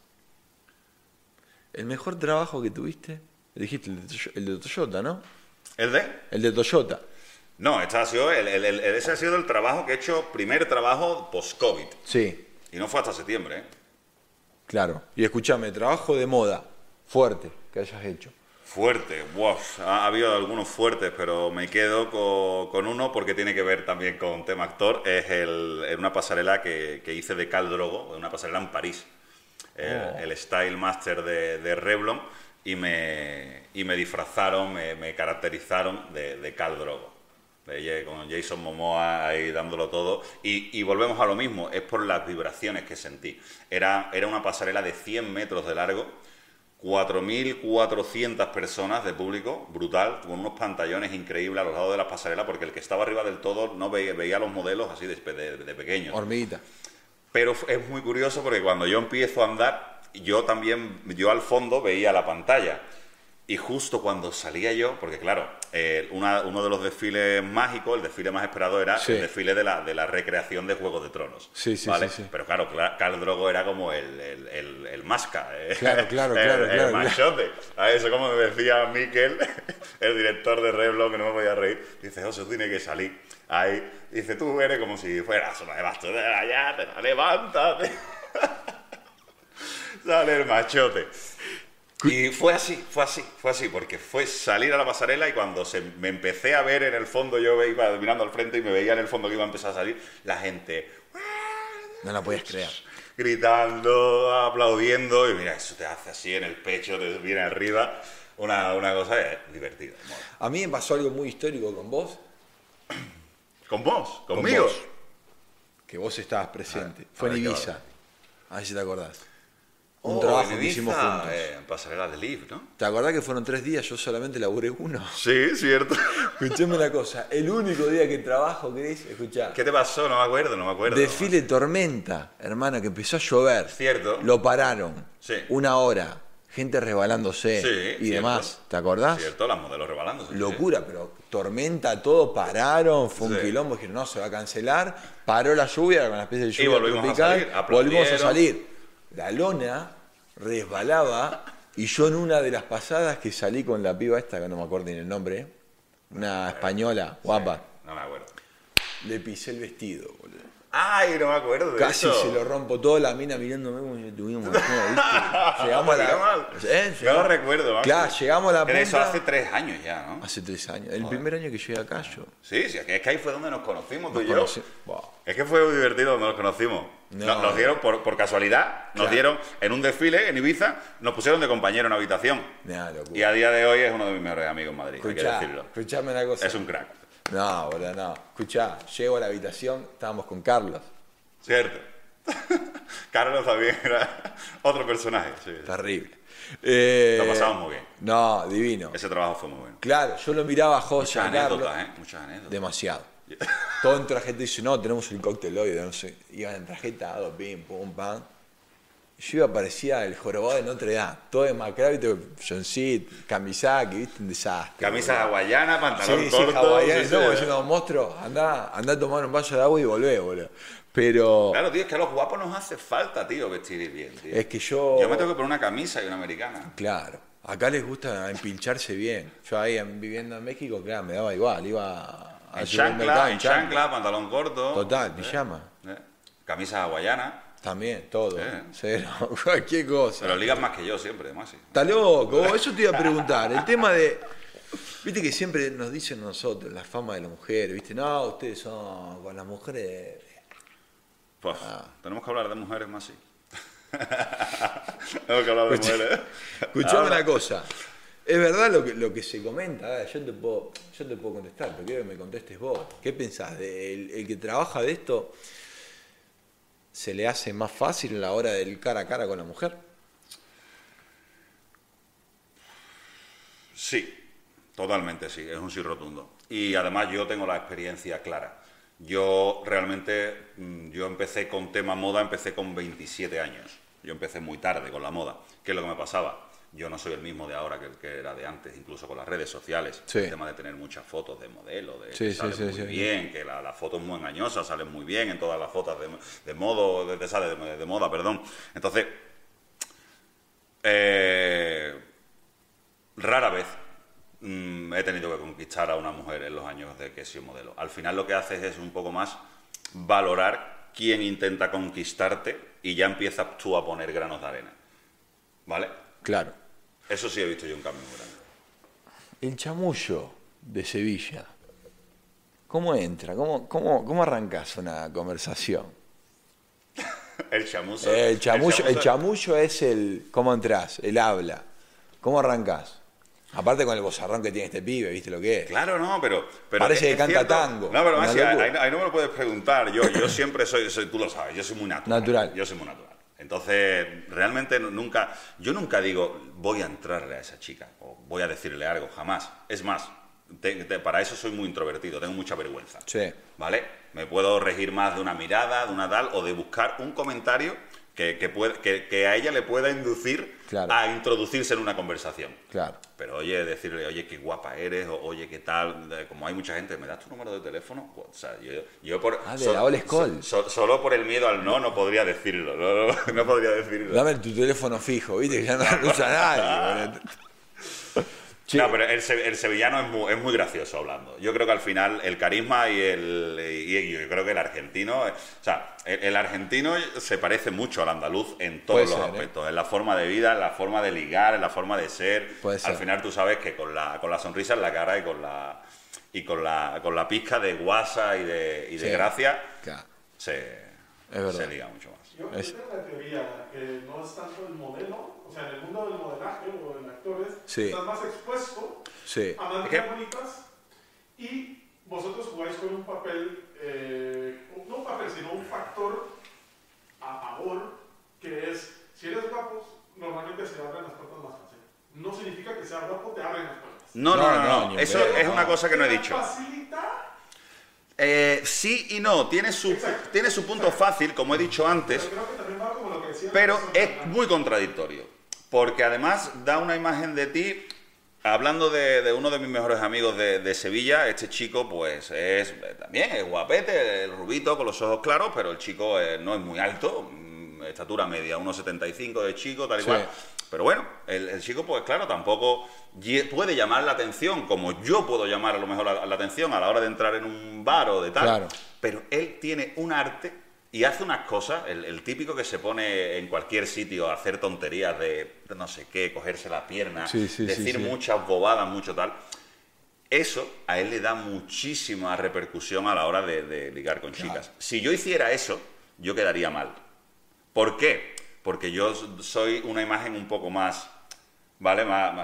El mejor trabajo que tuviste, dijiste el de Toyota, ¿no? ¿El de? El de Toyota. No, ese ha sido ese ha sido el trabajo que he hecho, primer trabajo post-COVID. Sí, Y no fue hasta septiembre, ¿eh? claro. Y escuchame, trabajo de moda, fuerte, que hayas hecho. Fuerte, wow. Ha habido algunos fuertes, pero me quedo con uno porque tiene que ver también con tema actor. Es una pasarela que hice de Khal Drogo, una pasarela en París. El Style Master de Revlon, y me disfrazaron, me caracterizaron de Khal Drogo. Con Jason Momoa ahí dándolo todo. Y volvemos a lo mismo, es por las vibraciones que sentí. Era una pasarela de 100 metros de largo, 4.400 personas de público, brutal, con unos pantallones increíbles a los lados de la pasarela, porque el que estaba arriba del todo no veía a los modelos así de pequeños. Hormiguita. Pero es muy curioso porque cuando yo empiezo a andar, yo al fondo veía la pantalla. Y justo cuando salía yo, porque claro, uno de los desfiles mágicos, el desfile más esperado era Sí. el desfile de la recreación de Juego de Tronos. Sí, sí, ¿vale? sí, sí. Pero claro, Khal Drogo era como el masca, Claro, el machote. A eso, como me decía Miquel, el director de Revlon, que no me podía reír, dice, José, tú tienes que salir ahí. Dice, tú eres como si fueras una bastidora allá, te la levántate. Sale el machote. Y fue así, porque fue salir a la pasarela y cuando me empecé a ver en el fondo, yo iba mirando al frente y me veía en el fondo que iba a empezar a salir, la gente... No la podías creer. gritando, aplaudiendo, y mira, eso te hace así en el pecho, te viene arriba, una cosa divertida. Mola. A mí me pasó algo muy histórico con vos. ¿Con vos? Con ¿Conmigo? vos, que vos estabas presente. Fue en a ver, Ibiza. A ver si te acordás. Un Oh, trabajo en que hicimos Ibiza, juntos. en Pasarela de Live, ¿no? ¿Te acordás que fueron 3 días? Yo solamente laburé uno. Sí, cierto. Escuchame una cosa. El único día que trabajo, Cris, escuchá. ¿Qué te pasó? No me acuerdo. Desfile tormenta, hermana, que empezó a llover. Cierto. Lo pararon. Sí. 1 hora. Gente resbalándose Sí, y cierto. demás. ¿Te acordás? Cierto, las modelos rebalándose. Locura, pero tormenta, todo pararon, fue un Sí. quilombo, dijeron no, se va a cancelar, paró la lluvia, con una especie de Y lluvia volvimos a tropical, salir, aplaudieron. volvimos a salir. La lona resbalaba y yo en una de las pasadas que salí con la piba esta, que no me acuerdo ni el nombre, una española, guapa, Sí, no me acuerdo. le pisé el vestido, boludo. Ay, no me acuerdo de Casi eso. se lo rompo todo, la mina mirándome como si tuviéramos ¿viste? Llegamos a Qué la... mal. ¿Eh? No lo recuerdo, Maxi. Claro, llegamos a la Pero eso punta... hace 3 años ya, ¿no? Hace 3 años. El primer año que llegué acá yo... Sí, sí, es que ahí fue donde nos conocimos tú y yo. conocí- Buah. Es que fue muy divertido donde nos conocimos. No. Nos dieron, por casualidad, nos Claro. dieron en un desfile en Ibiza, nos pusieron de compañero en una habitación. Nah, locura. Y a día de hoy es uno de mis mejores amigos en Madrid, hay que Escuchá, decirlo. escuchame una cosa. Es un crack. No, boludo, no. Escuchá, llego a la habitación, estábamos con Carlos. Cierto. Carlos también era otro personaje. Sí. Terrible. Lo pasamos muy bien. No, divino. Ese trabajo fue muy bueno. Claro, yo lo miraba a José, Muchas a Carlos. anécdotas, ¿eh? Muchas anécdotas. Demasiado. Todo en tarjeta dice, no, tenemos el cocteloide, no sé. Iban en tarjeta, pim, pum, pam. Yo iba, parecía el jorobado de Notre Dame. Todo demacrado, John Cid, Kamisaki, viste, un desastre. Camisa boludo. hawaiana, pantalón Sí, corto. hawaiano, sí, sí. no, diciendo, monstruo, anda a tomar un vaso de agua y volvé, boludo. Pero Claro, tío, es que a los guapos nos hace falta, tío, vestir bien, tío. es que yo... Yo me tengo que poner una camisa y una americana. Claro, acá les gusta empincharse bien. Yo ahí viviendo en México, claro, me daba igual, iba En supermercado chancla, pantalón corto. Total, pijama. Camisa hawaiana. También, todo. Sí. Cero, cualquier cosa. Pero ligas más que yo siempre, además. Sí. Está loco, eso te iba a preguntar. El tema de. Viste que siempre nos dicen nosotros, la fama de la mujer, viste, no, ustedes son con las mujeres. Pues, tenemos que hablar de mujeres más, sí. Tenemos que hablar de mujeres. Escuchame una cosa. Es verdad lo que se comenta, yo te puedo contestar, pero quiero que me contestes vos. ¿Qué pensás? El que trabaja de esto se le hace más fácil a la hora del cara a cara con la mujer? Sí, totalmente sí, es un sí rotundo. Y además yo tengo la experiencia clara. Yo realmente, yo empecé con tema moda, empecé con 27 años. Yo empecé muy tarde con la moda. ¿Qué es lo que me pasaba? Yo no soy el mismo de ahora que el que era de antes, incluso con las redes sociales. Sí. El tema de tener muchas fotos de modelo, de Sí, que sí, salen sí, muy sí. bien, que la foto es muy engañosa, salen muy bien en todas las fotos de modo, de moda, perdón. Entonces, rara vez he tenido que conquistar a una mujer en los años de que he sido modelo. Al final lo que haces es un poco más valorar quién intenta conquistarte y ya empiezas tú a poner granos de arena. ¿Vale? Claro. Eso sí he visto yo un cambio muy grande. El chamullo de Sevilla, ¿cómo entra? ¿Cómo arrancas una conversación? El chamuzo. El chamullo es el cómo entras, el habla. ¿Cómo arrancas? Aparte con el vozarrón que tiene este pibe, ¿viste lo que es? Claro, no, pero Parece que es canta cierto. tango. No, pero Una Maxi, locura. ahí no me lo puedes preguntar. Yo siempre soy, tú lo sabes, yo soy muy natural. Natural. Yo soy muy natural. Entonces, realmente yo nunca digo, voy a entrarle a esa chica o voy a decirle algo, jamás. Es más, para eso soy muy introvertido, tengo mucha vergüenza. Sí. ¿Vale? Me puedo regir más de una mirada, de una tal, o de buscar un comentario que a ella le pueda inducir Claro. a introducirse en una conversación. Claro. Pero oye, decirle, oye, qué guapa eres, o oye, qué tal, como hay mucha gente, ¿me das tu número de teléfono? O sea, yo por... De la old school. Solo por el miedo al no podría decirlo, no podría decirlo. Dame tu teléfono fijo, ¿viste? Que ya no lo usa nadie. boludo. Che, No, pero el sevillano es muy gracioso hablando. Yo creo que al final el carisma y yo creo que el argentino... O sea, el argentino se parece mucho al andaluz en todos Puede los ser, aspectos. En la forma de vida, en la forma de ligar, en la forma de ser. Puede ser. Al final tú sabes que con la sonrisa en la cara y con la pizca de guasa y de Sí. gracia claro, se verdad. liga mucho más. Yo tengo una teoría que no es tanto el modelo, o sea, en el mundo del modelaje o en actores, estás más expuesto a mangas bonitas y vosotros jugáis con un papel, no un papel, sino un factor a favor, que es, si eres guapo, normalmente se abren las puertas más fácil. No significa que sea guapo te abren las puertas. No. Eso es una cosa que no he dicho. ¿Facilita? Sí y no, tiene su punto fácil, como he dicho antes, pero creo que también va como lo que decía pero es muy contradictorio, porque además da una imagen de ti, hablando de uno de mis mejores amigos de Sevilla, este chico pues también es guapete, el rubito con los ojos claros, pero el chico no es muy alto, estatura media, 1,75 de chico, tal y cual. Pero bueno, el chico, pues claro, tampoco puede llamar la atención, como yo puedo llamar a lo mejor la atención a la hora de entrar en un bar o de tal. Claro. Pero él tiene un arte y hace unas cosas, el típico que se pone en cualquier sitio a hacer tonterías de no sé qué, cogerse la pierna, decir muchas bobadas, mucho tal. Eso a él le da muchísima repercusión a la hora de ligar con chicas. Si yo hiciera eso, yo quedaría mal. ¿Por qué? Porque yo soy una imagen un poco más, ¿vale?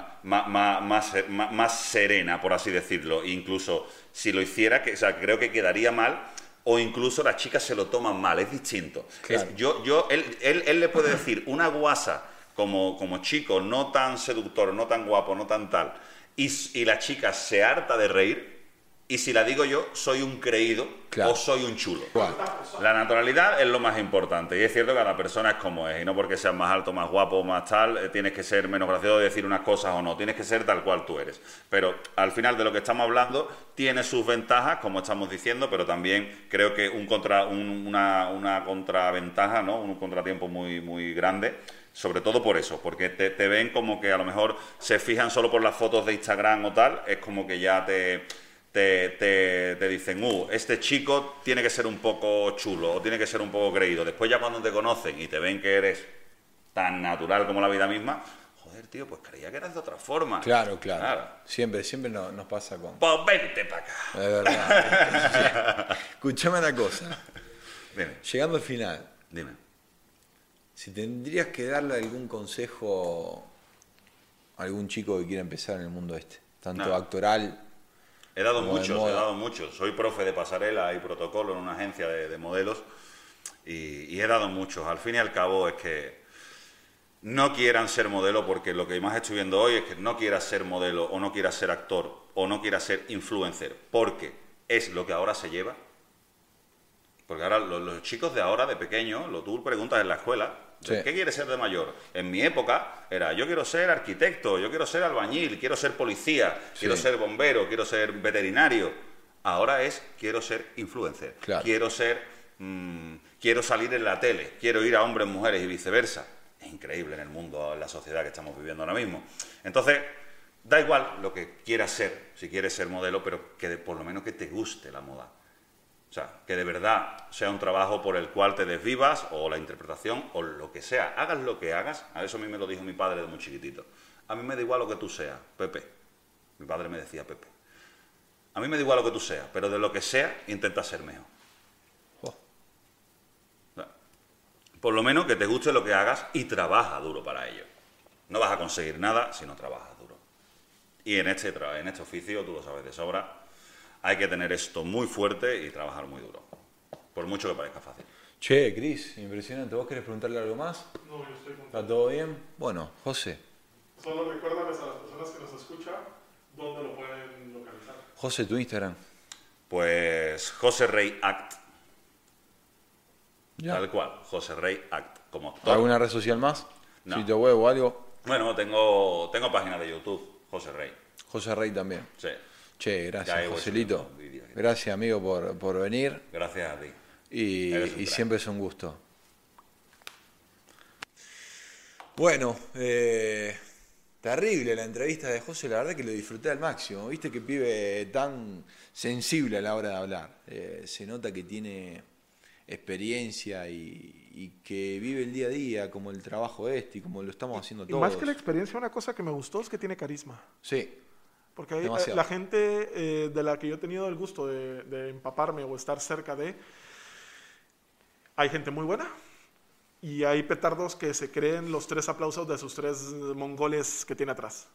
Más serena, por así decirlo. Incluso si lo hiciera, creo que quedaría mal, o incluso las chicas se lo toman mal, es distinto. Claro. Él le puede decir una guasa como chico, no tan seductor, no tan guapo, no tan tal, y la chica se harta de reír. Y si la digo yo, soy un creído o soy un chulo. La naturalidad es lo más importante. Y es cierto que cada persona es como es. Y no porque seas más alto, más guapo, más tal, tienes que ser menos gracioso de decir unas cosas o no. Tienes que ser tal cual tú eres. Pero al final de lo que estamos hablando, tiene sus ventajas, como estamos diciendo, pero también creo que una contraventaja, ¿no? Un contratiempo muy, muy grande. Sobre todo por eso, porque te ven como que a lo mejor se fijan solo por las fotos de Instagram o tal. Es como que ya te dicen, este chico tiene que ser un poco chulo o tiene que ser un poco creído. Después ya cuando te conocen y te ven que eres tan natural como la vida misma, joder, tío, pues creía que eras de otra forma. Claro. Siempre nos pasa con... Pues vente para acá. De verdad. Escuchame una cosa. Dime. Llegando al final. Dime. Si tendrías que darle algún consejo a algún chico que quiera empezar en el mundo tanto actoral... He dado muchos. Soy profe de pasarela y protocolo en una agencia de modelos y he dado muchos. Al fin y al cabo es que no quieran ser modelo, porque lo que más estoy viendo hoy es que no quieras ser modelo o no quieras ser actor o no quieras ser influencer, porque es lo que ahora se lleva. Porque ahora los chicos de ahora, de pequeños, tú preguntas en la escuela, ¿qué quieres ser de mayor? En mi época era, yo quiero ser arquitecto, yo quiero ser albañil, quiero ser policía, quiero ser bombero, quiero ser veterinario. Ahora quiero ser influencer, quiero salir en la tele, quiero ir a hombres, mujeres y viceversa. Es increíble en el mundo, en la sociedad que estamos viviendo ahora mismo. Entonces, da igual lo que quieras ser, si quieres ser modelo, pero que por lo menos que te guste la moda. O sea, que de verdad sea un trabajo por el cual te desvivas, o la interpretación, o lo que sea. Hagas lo que hagas. A eso a mí me lo dijo mi padre de muy chiquitito. A mí me da igual lo que tú seas, Pepe. Mi padre me decía Pepe. A mí me da igual lo que tú seas, pero de lo que sea, intenta ser mejor. O sea, por lo menos que te guste lo que hagas y trabaja duro para ello. No vas a conseguir nada si no trabajas duro. Y en este oficio, tú lo sabes de sobra, hay que tener esto muy fuerte y trabajar muy duro, por mucho que parezca fácil. Che, Cris, impresionante. ¿Vos querés preguntarle algo más? No, yo estoy contento. ¿Está todo bien? Bueno, José. Solo recuérdales a las personas que nos escuchan dónde lo pueden localizar. José, tu Instagram. Pues José Rey Act. Ya. Tal cual, José Rey Act. Como actor. ¿Alguna red social más? No. ¿Sitio web o algo? Bueno, tengo página de YouTube, José Rey. José Rey también. Sí. Che, gracias, Joselito. Gracias, amigo, por venir. Gracias a ti. Y siempre es un gusto. Bueno, terrible la entrevista de José, la verdad que lo disfruté al máximo. Viste que pibe tan sensible a la hora de hablar. Se nota que tiene experiencia y que vive el día a día como el trabajo y como lo estamos haciendo todos. Y más que la experiencia, una cosa que me gustó es que tiene carisma. Sí. Porque hay, la gente de la que yo he tenido el gusto de empaparme o estar cerca de, hay gente muy buena y hay petardos que se creen los 3 aplausos de sus 3 mongoles que tiene atrás.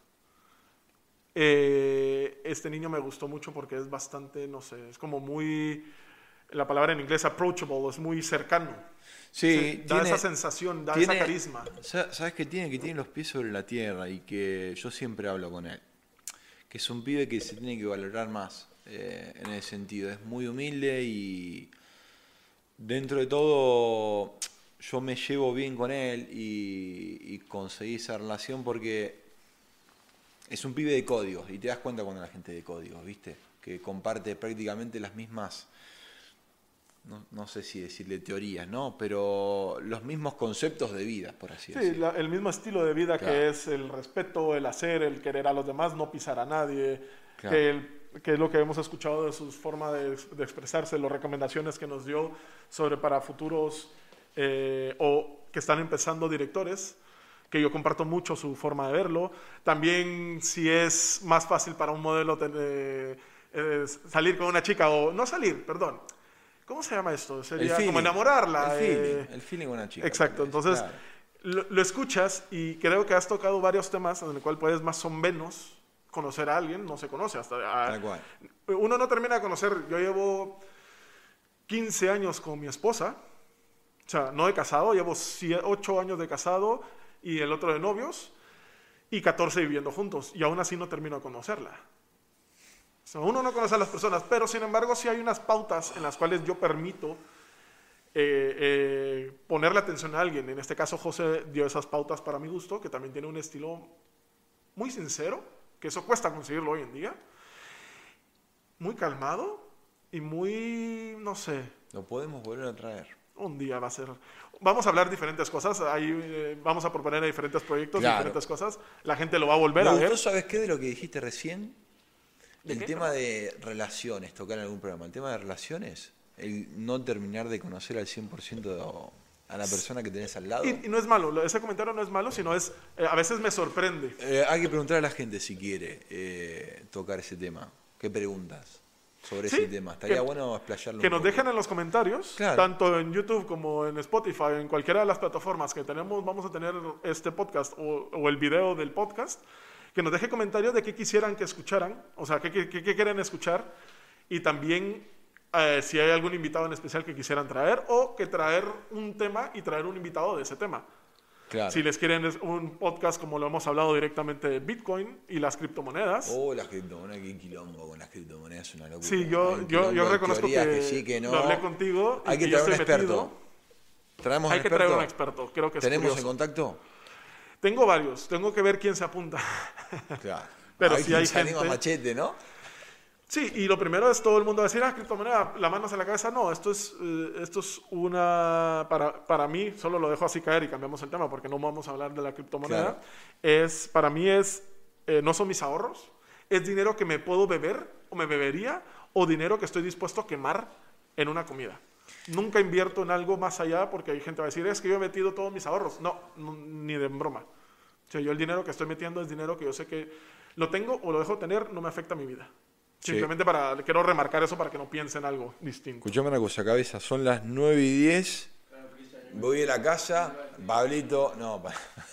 Este niño me gustó mucho porque es bastante, no sé, es como muy, la palabra en inglés approachable, es muy cercano. Sí, Da esa sensación, da esa carisma. ¿Sabes qué tiene? Que tiene los pies sobre la tierra y que yo siempre hablo con él. Que es un pibe que se tiene que valorar más en ese sentido. Es muy humilde y dentro de todo yo me llevo bien con él y conseguí esa relación porque es un pibe de códigos y te das cuenta cuando la gente de códigos, ¿viste? Que comparte prácticamente las mismas, no sé si decirle teorías, ¿no? Pero los mismos conceptos de vida, por así decirlo. Sí, el mismo estilo de vida, Claro. que es el respeto, el hacer, el querer a los demás, no pisar a nadie, Claro. que es lo que hemos escuchado de su forma de expresarse, las recomendaciones que nos dio sobre para futuros o que están empezando directores, que yo comparto mucho su forma de verlo. También si es más fácil para un modelo salir con una chica o no salir, perdón. ¿Cómo se llama esto? Sería como enamorarla. El feeling con una chica. Exacto, entonces claro. lo escuchas y creo que has tocado varios temas en el cual puedes más o menos conocer a alguien, no se conoce hasta... Tal cual. Uno no termina de conocer, yo llevo 15 años con mi esposa, o sea, no de casado, llevo 8 años de casado y el otro de novios, y 14 viviendo juntos, y aún así no termino de conocerla. O sea, uno no conoce a las personas, pero sin embargo sí hay unas pautas en las cuales yo permito ponerle atención a alguien. En este caso José dio esas pautas para mi gusto, que también tiene un estilo muy sincero, que eso cuesta conseguirlo hoy en día, muy calmado y muy, no sé, Lo podemos volver a traer. un día va a ser... Vamos a hablar diferentes cosas, ahí vamos a proponer diferentes proyectos, Claro. diferentes cosas, la gente lo va a volver a Me ver. gustó, ¿sabes qué? De lo que dijiste recién, ¿De el qué? tema de relaciones, tocar en algún programa, el tema de relaciones, el no terminar de conocer al 100% a la persona que tenés al lado. Y no es malo, ese comentario no es malo, sino es, a veces me sorprende. Hay que preguntar a la gente si quiere tocar ese tema. ¿Qué preguntas sobre Sí, ese tema? Estaría que- bueno explayarlo Que un nos poco. dejen en los comentarios, Claro. tanto en YouTube como en Spotify, en cualquiera de las plataformas que tenemos, vamos a tener este podcast o el video del podcast, que nos deje comentarios de qué quisieran que escucharan, o sea, qué quieren escuchar, y también si hay algún invitado en especial que quisieran traer, o que traer un tema y traer un invitado de ese tema. Claro. Si les quieren un podcast como lo hemos hablado directamente de Bitcoin y las criptomonedas. Oh, las criptomonedas, qué quilombo con las criptomonedas, es una locura. Sí, Hay yo un quilombo de reconozco teorías que, sí, que no. lo hablé contigo. Hay y que yo traer un estoy experto. metido. ¿Traemos Hay un que experto? traer un experto, creo que es ¿Tenemos curioso. en contacto? Tengo varios, tengo que ver quién se apunta. Claro. Pero Hay sí quien hay se anima gente- machete, ¿no? Sí, y lo primero es todo el mundo decir, criptomoneda, la manos en la cabeza. No, esto es una, para mí, solo lo dejo así caer y cambiamos el tema porque no vamos a hablar de la criptomoneda. Claro. Para mí no son mis ahorros, es dinero que me puedo beber o me bebería o dinero que estoy dispuesto a quemar en una comida. Nunca invierto en algo más allá porque hay gente que va a decir, es que yo he metido todos mis ahorros. No, ni de broma. O sea, yo el dinero que estoy metiendo es dinero que yo sé que lo tengo o lo dejo tener, no me afecta a mi vida. Sí. Simplemente quiero remarcar eso para que no piensen algo distinto. Escuchame una cosa, cabeza, son las 9:10. Voy a la casa, Pablito. No,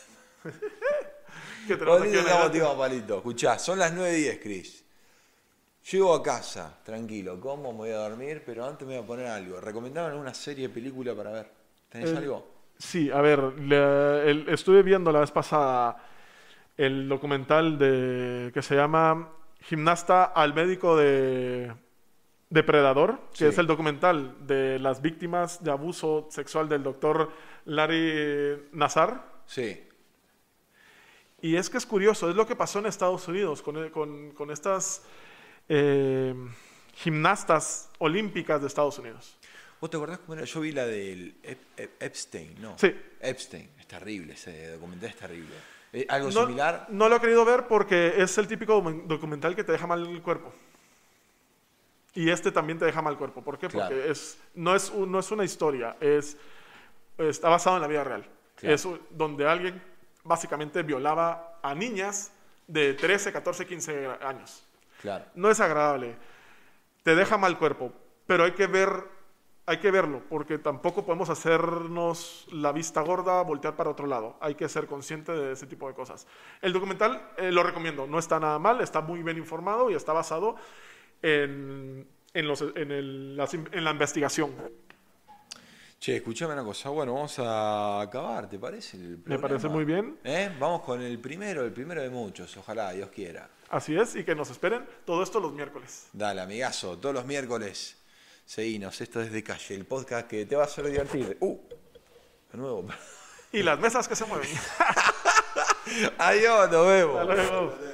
Que tenemos aquí Pablito, una no, edad- tío, Pablito. Escuchá, son las 9:10, Cris. Llego a casa, tranquilo, como, me voy a dormir, pero antes me voy a poner algo. ¿Recomendaban alguna serie, película para ver? ¿Tenés algo? Sí, a ver, estuve viendo la vez pasada el documental que se llama Gimnasta al médico de Depredador, que Sí. es el documental de las víctimas de abuso sexual del doctor Larry Nassar. Sí. Y es que es curioso, es lo que pasó en Estados Unidos con estas gimnastas olímpicas de Estados Unidos. ¿Vos te acordás cómo era? Yo vi la del Epstein, ¿no? Sí. Epstein, es terrible, ese documental es terrible. ¿Algo No, similar? no lo he querido ver porque es el típico documental que te deja mal el cuerpo. Y este también te deja mal el cuerpo. ¿Por qué? Claro. Porque no es una historia, está basado en la vida real. Claro. Es donde alguien básicamente violaba a niñas de 13, 14, 15 años. Claro. No es agradable, te deja mal cuerpo, pero hay que ver hay que verlo, porque tampoco podemos hacernos la vista gorda, voltear para otro lado. Hay que ser consciente de ese tipo de cosas. El documental lo recomiendo, no está nada mal, está muy bien informado y está basado en la investigación. Che, escuchame una cosa. Bueno, vamos a acabar, ¿te parece? Me parece muy bien. Vamos con el primero de muchos, ojalá, Dios quiera. Así es, y que nos esperen todo esto los miércoles. Dale, amigazo, todos los miércoles. Seguinos, esto es De Calle, el podcast que te va a hacer divertir. De nuevo. Y las mesas que se mueven. Adiós, nos vemos. Hasta luego.